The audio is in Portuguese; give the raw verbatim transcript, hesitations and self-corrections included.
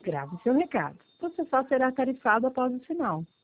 Grave seu recado. Você só será tarifado após o sinal.